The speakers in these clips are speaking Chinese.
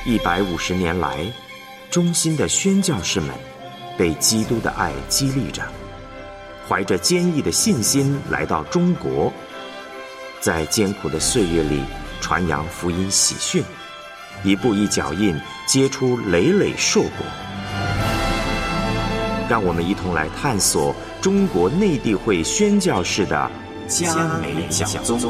150年来，忠心的宣教士们被基督的爱激励着，怀着坚毅的信心来到中国，在艰苦的岁月里传扬福音喜讯，一步一脚印结出累累硕果。让我们一同来探索中国内地会宣教士的嘉美讲宗。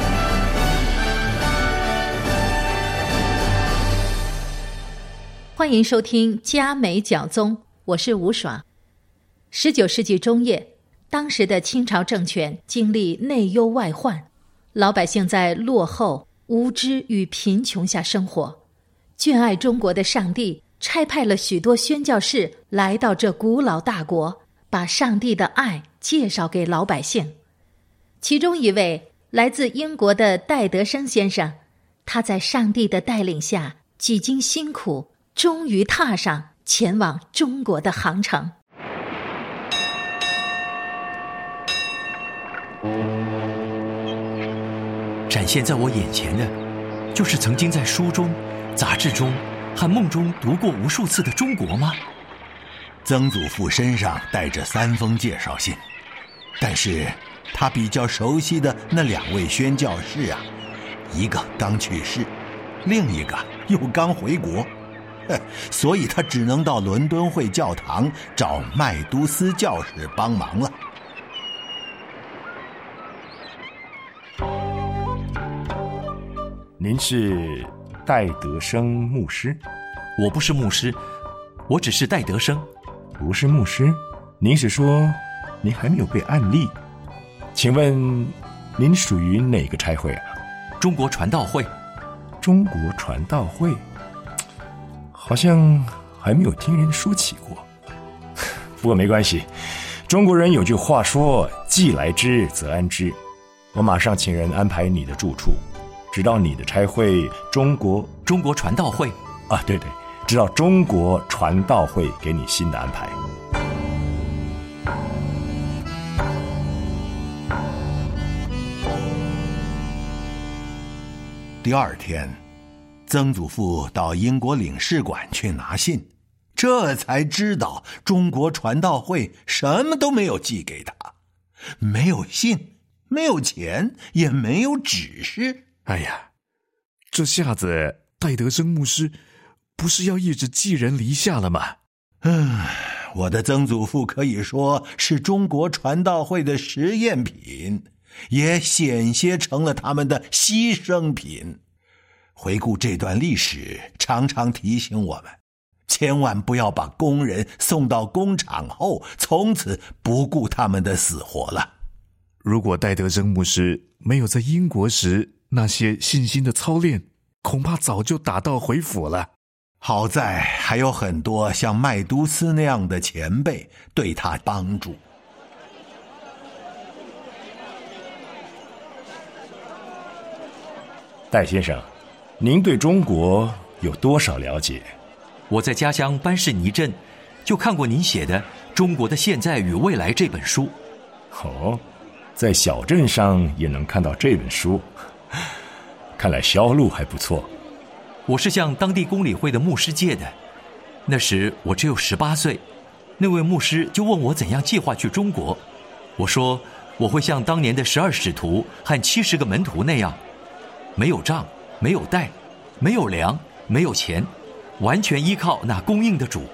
欢迎收听嘉美讲宗，我是吴爽。19世纪中叶，当时的清朝政权经历内忧外患，老百姓在落后、无知与贫穷下生活。眷爱中国的上帝差派了许多宣教士来到这古老大国，把上帝的爱介绍给老百姓。其中一位来自英国的戴德生先生，他在上帝的带领下几经辛苦，终于踏上前往中国的航程。 展现在我眼前的，就是曾经在书中、杂志中和梦中读过无数次的中国吗？ 曾祖父身上带着3封介绍信，但是他比较熟悉的那2位宣教士啊，一个刚去世，另一个又刚回国，所以他只能到伦敦会教堂找麦都斯教士帮忙了。 您是戴德生牧师？ 我不是牧师，我只是戴德生。 不是牧师？您是说您还没有被按立？请问您属于哪个差会啊？ 中国传道会。 中国传道会？好像还没有听人说起过。不过没关系，中国人有句话说，既来之则安之。我马上请人安排你的住处，直到你的差会中国传道会啊，对，直到中国传道会给你新的安排。 第2天，曾祖父到英国领事馆去拿信，这才知道中国传道会什么都没有寄给他，没有信，没有钱，也没有指示。 哎呀，这下子戴德生牧师不是要一直寄人篱下了吗？ 我的曾祖父可以说是中国传道会的实验品，也险些成了他们的牺牲品。回顾这段历史，常常提醒我们，千万不要把工人送到工厂后，从此不顾他们的死活了。 如果戴德生牧师没有在英国时那些信心的操练，恐怕早就打道回府了。 好在还有很多像麦都斯那样的前辈对他帮助。 戴先生，您对中国有多少了解？ 我在家乡班士尼镇就看过您写的《中国的现在与未来》这本书。 哦，在小镇上也能看到这本书，看来销路还不错。 我是向当地公理会的牧师借的，那时我只有18岁，那位牧师就问我怎样计划去中国。我说我会像当年的12使徒和70个门徒那样，没有杖，没有带，没有粮，没有钱，完全依靠那供应的主。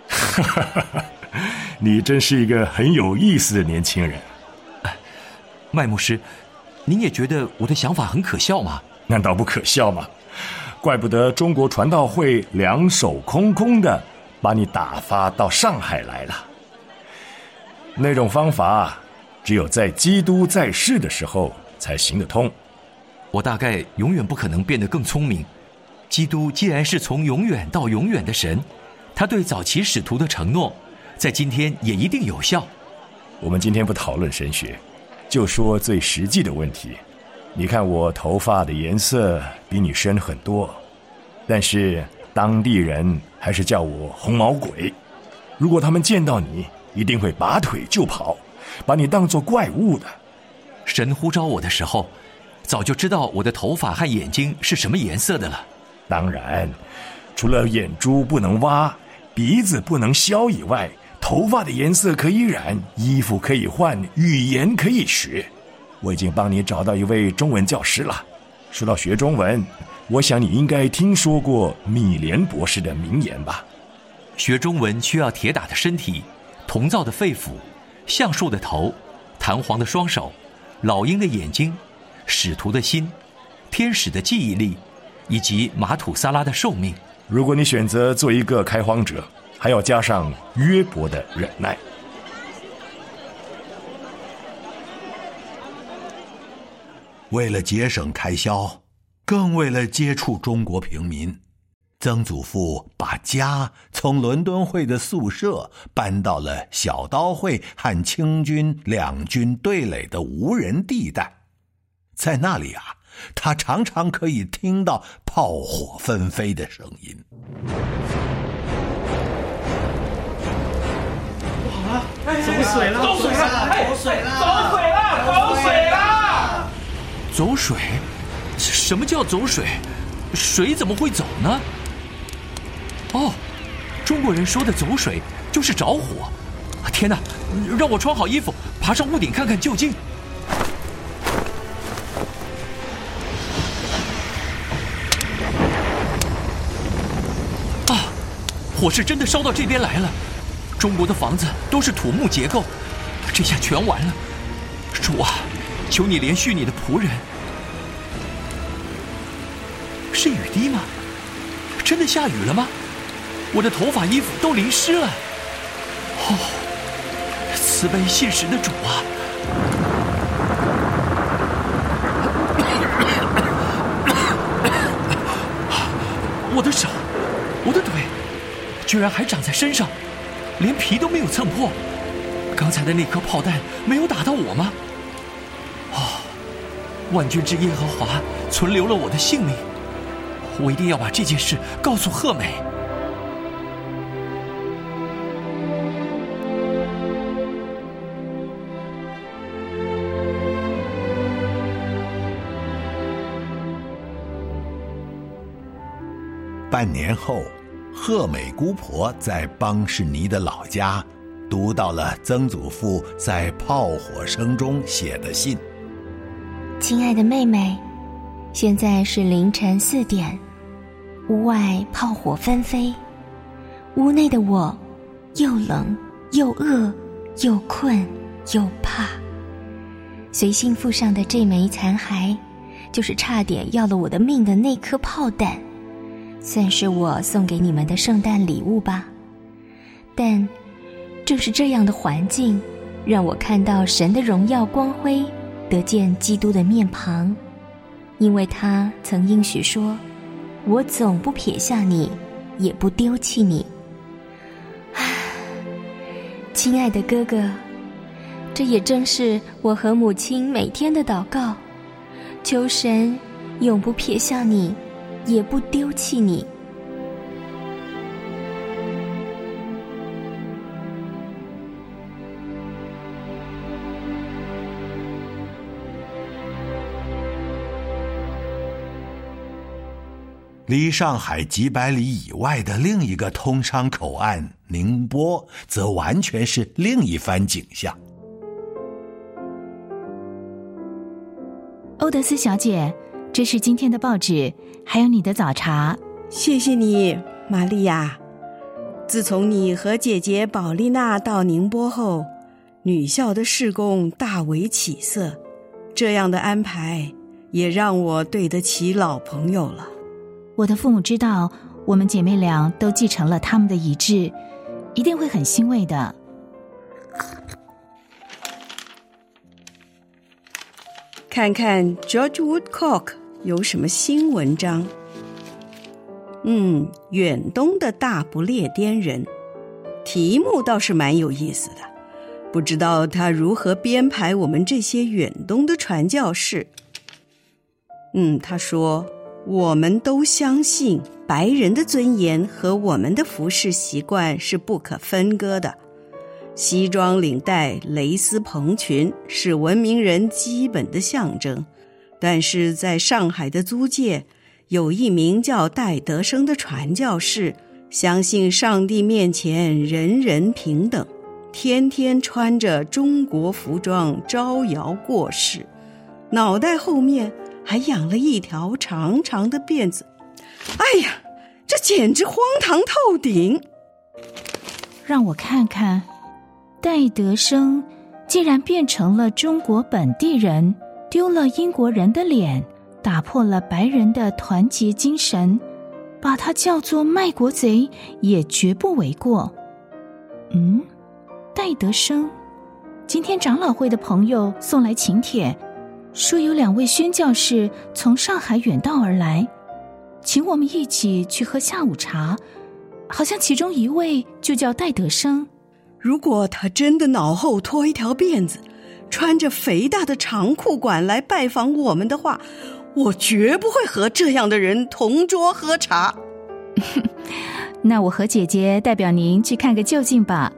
你真是一个很有意思的年轻人。 麦牧师，您也觉得我的想法很可笑吗？ 难道不可笑吗？怪不得中国传道会两手空空的把你打发到上海来了。那种方法只有在基督在世的时候才行得通。 我大概永远不可能变得更聪明。基督既然是从永远到永远的神，他对早期使徒的承诺在今天也一定有效。 我们今天不讨论神学，就说最实际的问题。你看我头发的颜色比你深很多，但是当地人还是叫我红毛鬼。如果他们见到你，一定会拔腿就跑，把你当作怪物的。 神呼召我的时候，早就知道我的头发和眼睛是什么颜色的了。 当然， 除了眼珠不能挖，鼻子不能削以外，头发的颜色可以染，衣服可以换，语言可以学。我已经帮你找到一位中文教师了。说到学中文，我想你应该听说过米莲博士的名言吧？ 学中文需要铁打的身体，铜造的肺腑，橡树的头，弹簧的双手，老鹰的眼睛，使徒的心，天使的记忆力，以及马土萨拉的寿命。 如果你选择做一个开荒者，还要加上约伯的忍耐。 为了节省开销，更为了接触中国平民，曾祖父把家从伦敦会的宿舍搬到了小刀会和清军两军对垒的无人地带。在那里啊，他常常可以听到炮火纷飞的声音。 不好了，走水了！走水了！ 走水？什么叫走水？水怎么会走呢？哦，中国人说的走水就是着火。天哪，让我穿好衣服，爬上屋顶看看究竟。啊，火是真的烧到这边来了。中国的房子都是土木结构，这下全完了。主啊，求你怜恤你的仆人。是雨滴吗？真的下雨了吗？我的头发衣服都淋湿了。哦，慈悲信实的主啊！我的手，我的腿，居然还长在身上，连皮都没有蹭破。刚才的那颗炮弹没有打到我吗？哦，万军之耶和华存留了我的性命。我一定要把这件事告诉贺美。 半年后，贺美姑婆在邦士尼的老家读到了曾祖父在炮火声中写的信。 亲爱的妹妹，现在是凌晨4点，屋外炮火纷飞，屋内的我又冷又饿又困又怕。随信附上的这枚残骸，就是差点要了我的命的那颗炮弹，算是我送给你们的圣诞礼物吧。但正是这样的环境，让我看到神的荣耀光辉，得见基督的面庞。因为他曾应许说，我总不撇下你，也不丢弃你。亲爱的哥哥，这也正是我和母亲每天的祷告，求神永不撇下你，也不丢弃你。 离上海几百里以外的另一个通商口岸宁波，则完全是另一番景象。 欧德斯小姐，这是今天的报纸，还有你的早茶。 谢谢你，玛利亚。自从你和姐姐宝丽娜到宁波后，女校的事工大为起色，这样的安排也让我对得起老朋友了。 我的父母知道我们姐妹俩都继承了他们的遗志，一定会很欣慰的。 看看 George Woodcock 有什么新文章。远东的大不列颠人，题目倒是蛮有意思的，不知道他如何编排我们这些远东的传教士。他说，我们都相信白人的尊严和我们的服饰习惯是不可分割的。西装领带、蕾丝蓬裙是文明人基本的象征，但是在上海的租界， 有一名叫戴德生的传教士，相信上帝面前人人平等，天天穿着中国服装招摇过市，脑袋后面还养了一条长长的辫子。哎呀，这简直荒唐透顶！ 让我看看，戴德生竟然变成了中国本地人，丢了英国人的脸，打破了白人的团结精神，把他叫做卖国贼也绝不为过。戴德生，今天长老会的朋友送来请帖，说有2位宣教士从上海远道而来，请我们一起去喝下午茶，好像其中一位就叫戴德生。 如果他真的脑后拖一条辫子，穿着肥大的长裤管来拜访我们的话，我绝不会和这样的人同桌喝茶。 那我和姐姐代表您去看个究竟吧。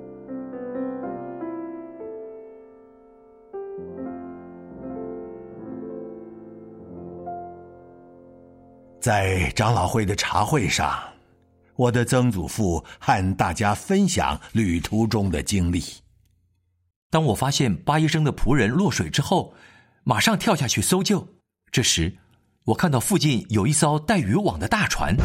在长老会的茶会上，我的曾祖父和大家分享旅途中的经历。 当我发现巴医生的仆人落水之后，马上跳下去搜救。这时，我看到附近有一艘带渔网的大船。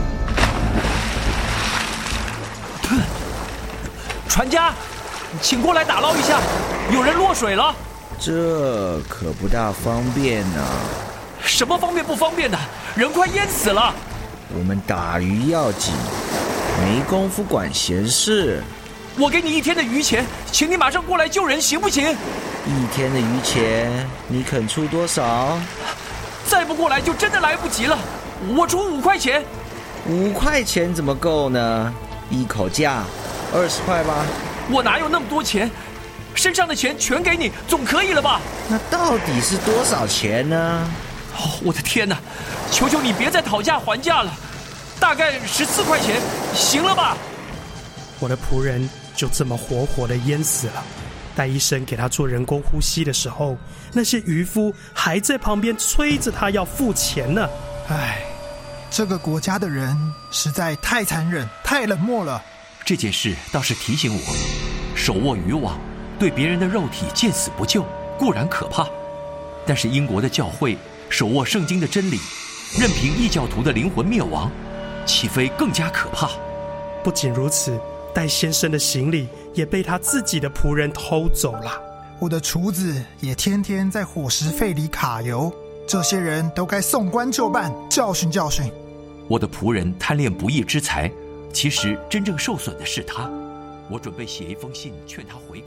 船家，请过来打捞一下，有人落水了。 这可不大方便啊。 什么方便不方便的？人快淹死了。 我们打鱼要紧，没工夫管闲事。 我给你1天的鱼钱，请你马上过来救人，行不行？1 天的鱼钱，你肯出多少？ 再不过来就真的来不及了。我出5块钱。 5块钱怎么够呢？一口价20块吧。 我哪有那么多钱？身上的钱全给你，总可以了吧？ 那到底是多少钱呢？ 我的天哪！求求你别再讨价还价了，大概14块钱，行了吧？ 我的仆人就这么活活的淹死了。戴医生给他做人工呼吸的时候，那些渔夫还在旁边催着他要付钱呢。 唉，这个国家的人实在太残忍，太冷漠了。 这件事倒是提醒我，手握渔网，对别人的肉体见死不救，固然可怕，但是英国的教会手握圣经的真理，任凭异教徒的灵魂灭亡，岂非更加可怕？ 不仅如此，戴先生的行李也被他自己的仆人偷走了。 我的厨子也天天在伙食费里卡油，这些人都该送官就办，教训教训。 我的仆人贪恋不义之财，其实真正受损的是他。我准备写一封信劝他悔改。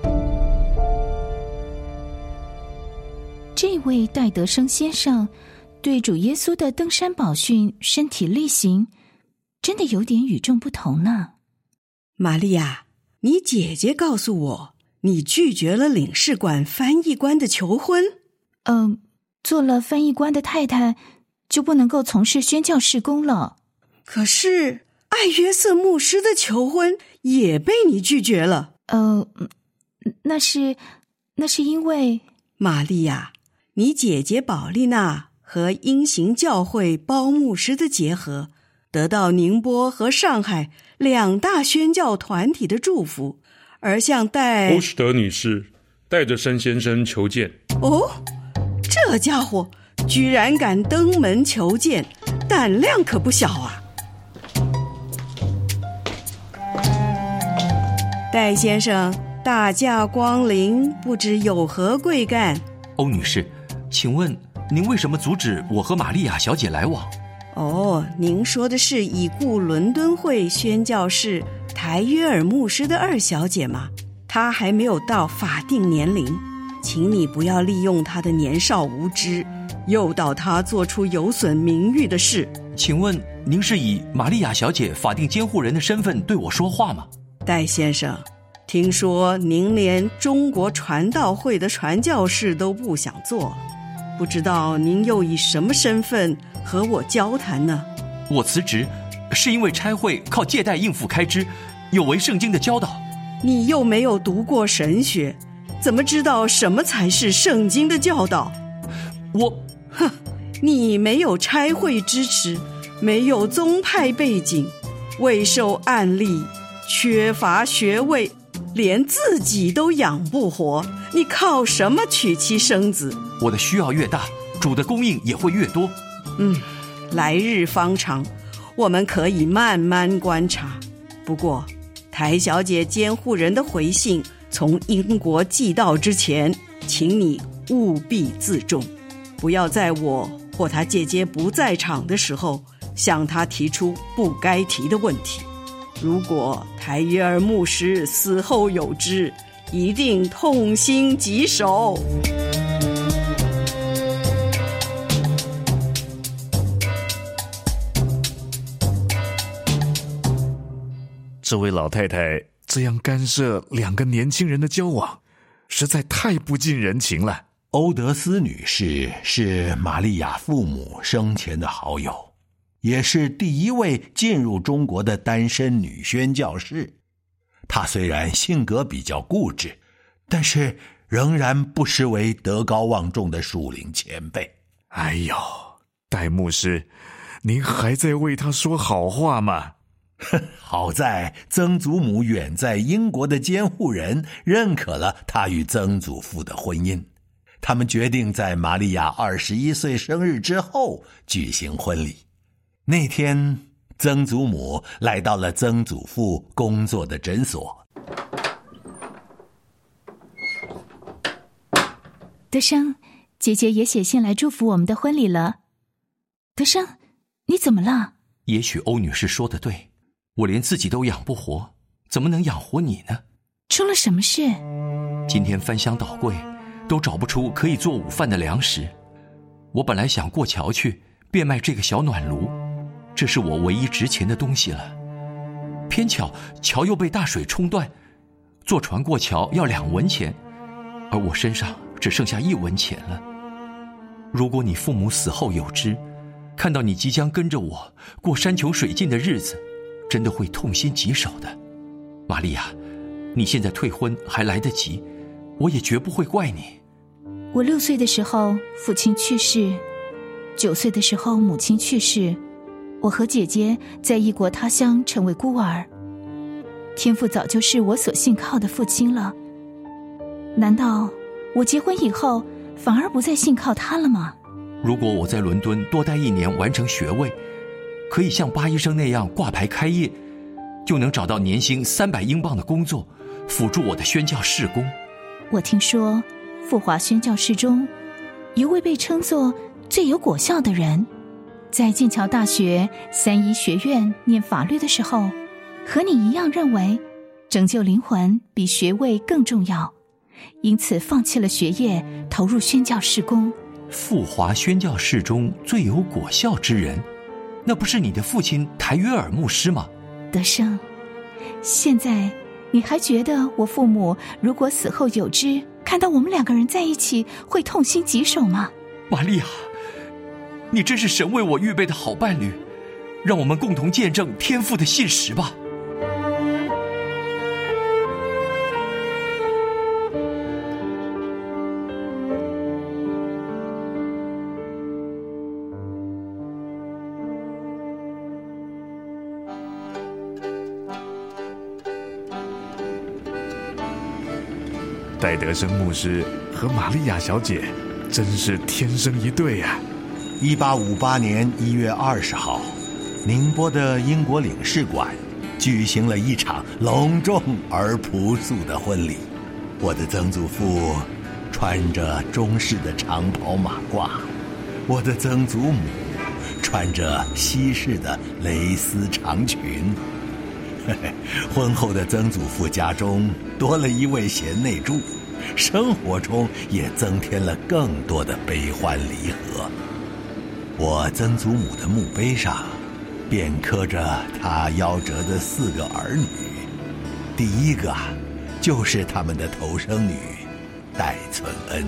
这位戴德生先生对主耶稣的登山宝训身体力行，真的有点与众不同呢。 玛利亚，你姐姐告诉我，你拒绝了领事馆翻译官的求婚。 做了翻译官的太太，就不能够从事宣教事工了。 可是艾约瑟牧师的求婚也被你拒绝了。 那是因为玛利亚，你姐姐宝丽娜和英行教会包牧师的结合，得到宁波和上海2大宣教团体的祝福，而向欧史德女士、戴德生先生求见。 哦，这家伙居然敢登门求见，胆量可不小啊！戴先生，大驾光临，不知有何贵干？ 欧女士，请问您为什么阻止我和玛利亚小姐来往？ 您说的是已故伦敦会宣教士台约尔牧师的2小姐吗？她还没有到法定年龄，请你不要利用她的年少无知，诱导她做出有损名誉的事。 请问您是以玛利亚小姐法定监护人的身份对我说话吗？ 戴先生，听说您连中国传道会的传教士都不想做，不知道您又以什么身份和我交谈呢？ 我辞职是因为差会靠借贷应付开支，有违圣经的教导。 你又没有读过神学，怎么知道什么才是圣经的教导？ 你没有差会支持，没有宗派背景，未受案例，缺乏学位，连自己都养不活，你靠什么娶妻生子？ 我的需要越大，主的供应也会越多。 来日方长，我们可以慢慢观察。不过台小姐监护人的回信从英国寄到之前，请你务必自重，不要在我或她姐姐不在场的时候向她提出不该提的问题。如果台约尔牧师死后有知，一定痛心疾首。 这位老太太这样干涉两个年轻人的交往，实在太不近人情了。 欧德斯女士是玛利亚父母生前的好友，也是第一位进入中国的单身女宣教士。她虽然性格比较固执，但是仍然不失为德高望重的属灵前辈。 哎呦，戴牧师，您还在为她说好话吗？ 好在曾祖母远在英国的监护人认可了他与曾祖父的婚姻，他们决定在玛利亚21岁生日之后举行婚礼。那天，曾祖母来到了曾祖父工作的诊所。 德生，姐姐也写信来祝福我们的婚礼了。德生，你怎么了？ 也许欧女士说的对，我连自己都养不活，怎么能养活你呢？ 出了什么事？ 今天翻箱倒柜，都找不出可以做午饭的粮食。我本来想过桥去变卖这个小暖炉，这是我唯一值钱的东西了。偏巧桥又被大水冲断，坐船过桥要2文钱，而我身上只剩下1文钱了。如果你父母死后有知，看到你即将跟着我过山穷水尽的日子，真的会痛心疾首的。玛利亚，你现在退婚还来得及，我也绝不会怪你。 我6岁的时候父亲去世，9岁的时候母亲去世，我和姐姐在异国他乡成为孤儿。天父早就是我所信靠的父亲了，难道我结婚以后反而不再信靠他了吗？ 如果我在伦敦多待1年完成学位，可以像巴医生那样挂牌开业，就能找到年薪300英镑的工作，辅助我的宣教事工。 我听说富华宣教士中有位被称作最有果效的人，在剑桥大学3一学院念法律的时候，和你一样认为拯救灵魂比学位更重要，因此放弃了学业，投入宣教事工。 富华宣教士中最有果效之人，那不是你的父亲台约尔牧师吗？ 德生，现在你还觉得我父母如果死后有知，看到我们2个人在一起会痛心疾首吗？ 玛利亚，你真是神为我预备的好伴侣，让我们共同见证天父的信实吧。 戴德生牧师和玛利亚小姐真是天生一对啊。 1858年1月20号，宁波的英国领事馆举行了一场隆重而朴素的婚礼。我的曾祖父穿着中式的长袍马褂，我的曾祖母穿着西式的蕾丝长裙。婚后的曾祖父家中多了一位贤内助，生活中也增添了更多的悲欢离合。我曾祖母的墓碑上便刻着他夭折的4个儿女，第一个就是他们的头生女戴存恩。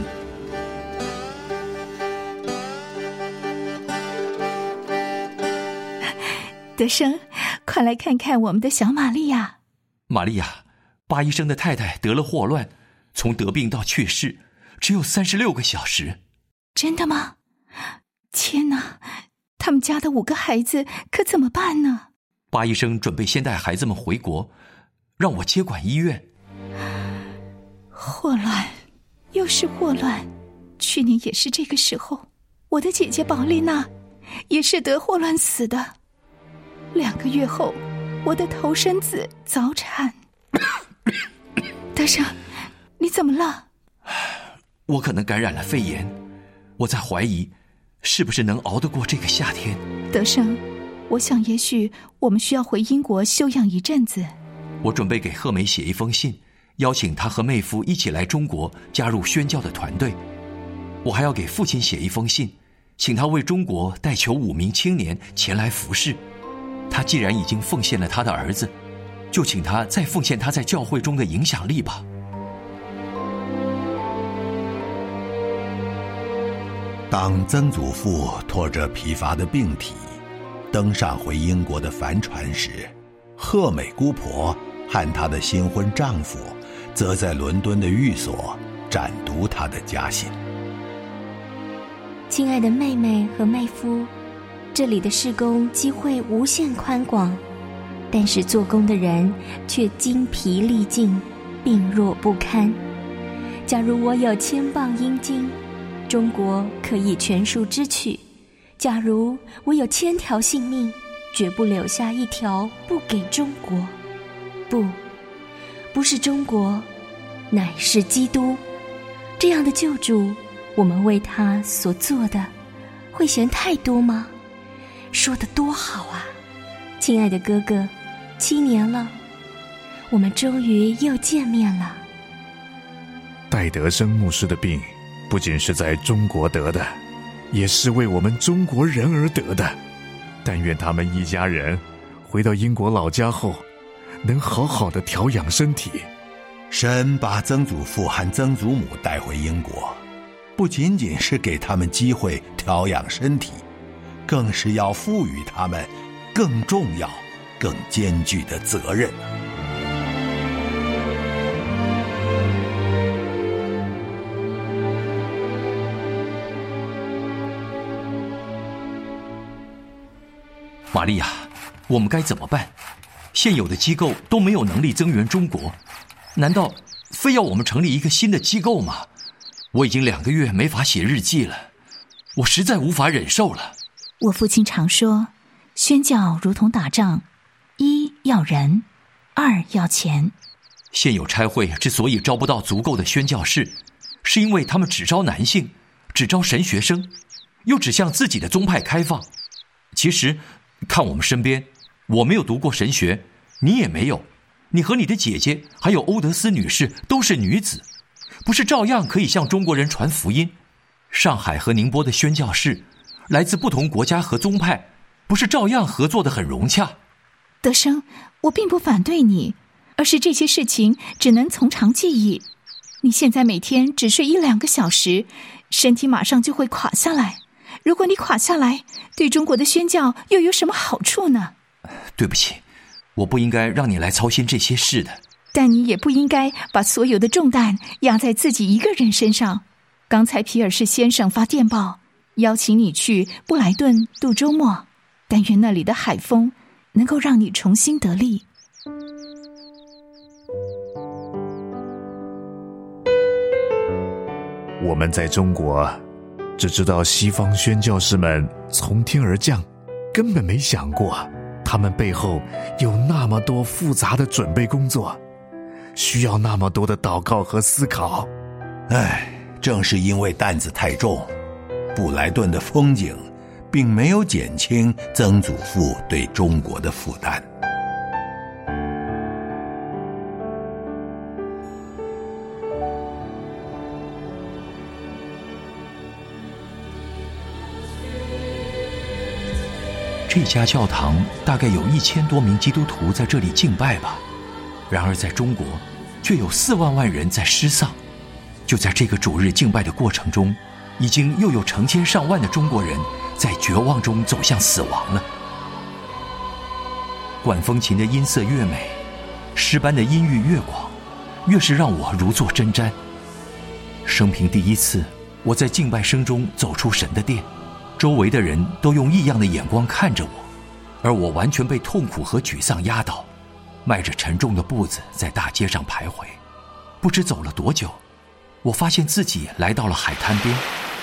德生，快来看看我们的小玛利亚。 玛利亚，巴医生的太太得了霍乱，从得病到去世只有36个小时。 真的吗？ 天哪，他们家的5个孩子可怎么办呢？ 巴医生准备先带孩子们回国，让我接管医院。 霍乱，又是霍乱。去年也是这个时候，我的姐姐宝丽娜也是得霍乱死的。2个月后，我的头生子早产。德生，你怎么了？ 我可能感染了肺炎，我在怀疑是不是能熬得过这个夏天。 德生，我想也许我们需要回英国休养一阵子。 我准备给贺梅写一封信，邀请她和妹夫一起来中国加入宣教的团队。我还要给父亲写一封信，请他为中国代求5名青年前来服侍。他既然已经奉献了他的儿子，就请他再奉献他在教会中的影响力吧。 当曾祖父拖着疲乏的病体登上回英国的帆船时，贺美姑婆和她的新婚丈夫则在伦敦的寓所展读她的家信。 亲爱的妹妹和妹夫，这里的事工机会无限宽广，但是做工的人却精疲力尽，病弱不堪。假如我有1000磅英金，中国可以全数支取；假如我有1000条性命，绝不留下1条不给中国。不是中国，乃是基督。这样的救主，我们为他所做的，会嫌太多吗？说得多好啊！亲爱的哥哥，7年了，我们终于又见面了。 戴德生牧师的病不仅是在中国得的，也是为我们中国人而得的。但愿他们一家人回到英国老家后，能好好的调养身体。 神把曾祖父和曾祖母带回英国，不仅仅是给他们机会调养身体，更是要赋予他们更重要、更艰巨的责任。 玛利亚，我们该怎么办？现有的机构都没有能力增援中国，难道非要我们成立一个新的机构吗？我已经2个月没法写日记了，我实在无法忍受了。 我父亲常说，宣教如同打仗，1要人，2要钱。 现有差会之所以招不到足够的宣教士，是因为他们只招男性，只招神学生，又只向自己的宗派开放。其实看我们身边，我没有读过神学，你也没有，你和你的姐姐还有欧德斯女士都是女子，不是照样可以向中国人传福音？上海和宁波的宣教士来自不同国家和宗派，不是照样合作得很融洽？ 德生，我并不反对你，而是这些事情只能从长计议。你现在每天只睡1-2个小时，身体马上就会垮下来。如果你垮下来，对中国的宣教又有什么好处呢？ 对不起，我不应该让你来操心这些事的。 但你也不应该把所有的重担压在自己一个人身上。刚才皮尔士先生发电报，邀请你去布莱顿度周末，但愿那里的海风能够让你重新得力。 我们在中国只知道西方宣教士们从天而降，根本没想过他们背后有那么多复杂的准备工作，需要那么多的祷告和思考。 正是因为担子太重，布莱顿的风景并没有减轻曾祖父对中国的负担。 这家教堂大概有1000多名基督徒在这里敬拜吧，然而在中国却有4万万人在失丧。就在这个主日敬拜的过程中，已经又有成千上万的中国人在绝望中走向死亡了。管风琴的音色越美，诗班的音域越广，越是让我如坐针毡。生平第一次，我在敬拜声中走出神的殿， 周围的人都用异样的眼光看着我，而我完全被痛苦和沮丧压倒，迈着沉重的步子在大街上徘徊。不知走了多久，我发现自己来到了海滩边。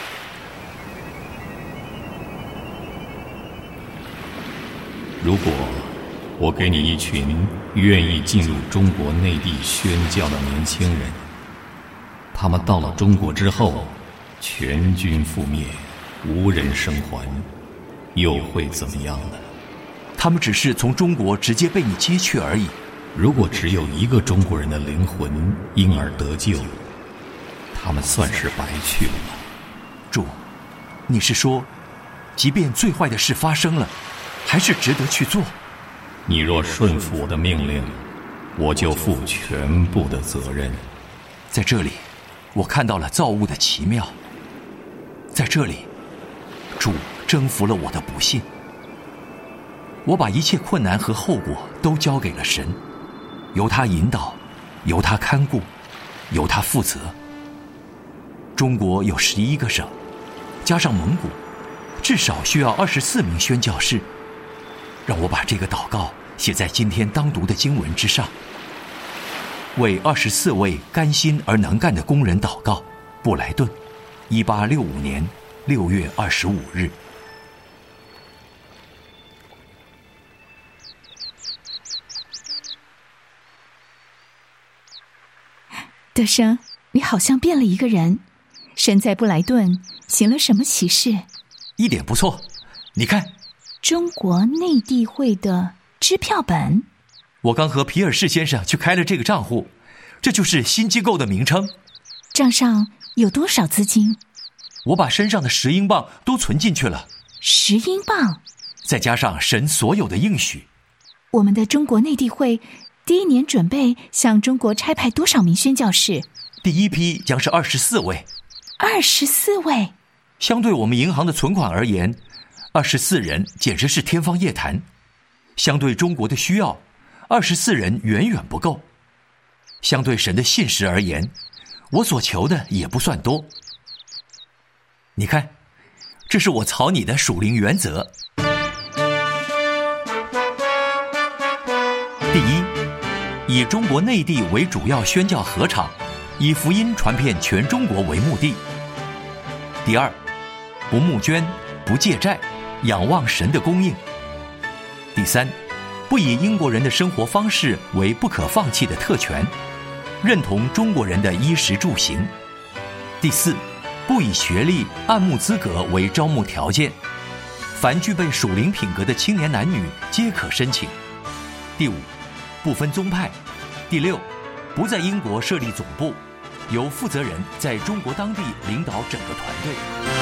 如果我给你一群愿意进入中国内地宣教的年轻人，他们到了中国之后，全军覆灭，无人生还，又会怎么样呢？ 他们只是从中国直接被你接去而已。 如果只有一个中国人的灵魂因而得救，他们算是白去了吗？ 主，你是说，即便最坏的事发生了，还是值得去做？ 你若顺服我的命令，我就负全部的责任。 在这里，我看到了造物的奇妙。在这里，主征服了我的不幸。我把一切困难和后果都交给了神，由他引导，由他看顾，由他负责。中国有11个省，加上蒙古，至少需要24名宣教士。让我把这个祷告写在今天当读的经文之上，为24位甘心而能干的工人祷告。布莱顿，1865年6月25日。 德生，你好像变了一个人。神在布莱顿行了什么奇事？ 一点不错，你看， 中国内地会的支票本。 我刚和皮尔士先生去开了这个账户，这就是新机构的名称。 账上有多少资金？ 我把身上的10英镑都存进去了。 10英镑， 再加上神所有的应许。 我们的中国内地会第一年准备向中国差派多少名宣教士？ 第一批将是24位。 24位？ 相对我们银行的存款而言，24人简直是天方夜谭。相对中国的需要，24人远远不够。相对神的信实而言，我所求的也不算多。你看，这是我草拟的属灵原则。第一，以中国内地为主要宣教禾场，以福音传遍全中国为目的。第二，不募捐，不借债，仰望神的供应。第三，不以英国人的生活方式为不可放弃的特权，认同中国人的衣食住行。第四，不以学历、按牧资格为招募条件，凡具备属灵品格的青年男女皆可申请。第五，不分宗派。第六，不在英国设立总部，由负责人在中国当地领导整个团队。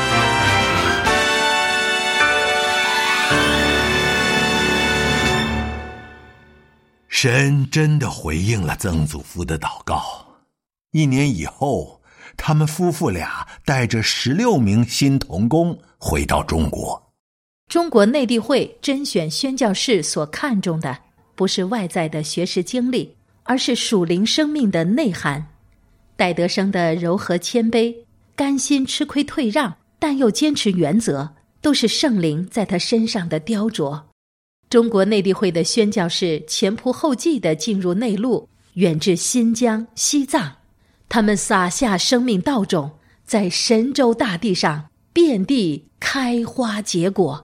神真的回应了曾祖父的祷告。1年以后，他们夫妇俩带着16名新同工回到中国。 中国内地会甄选宣教士所看重的，不是外在的学识经历，而是属灵生命的内涵。戴德生的柔和谦卑，甘心吃亏退让，但又坚持原则，都是圣灵在他身上的雕琢。中国内地会的宣教士前仆后继地进入内陆，远至新疆、西藏，他们撒下生命道种，在神州大地上遍地开花结果。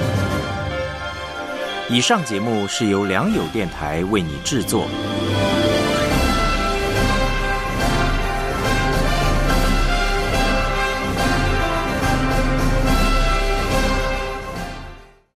以上节目是由良友电台为你制作。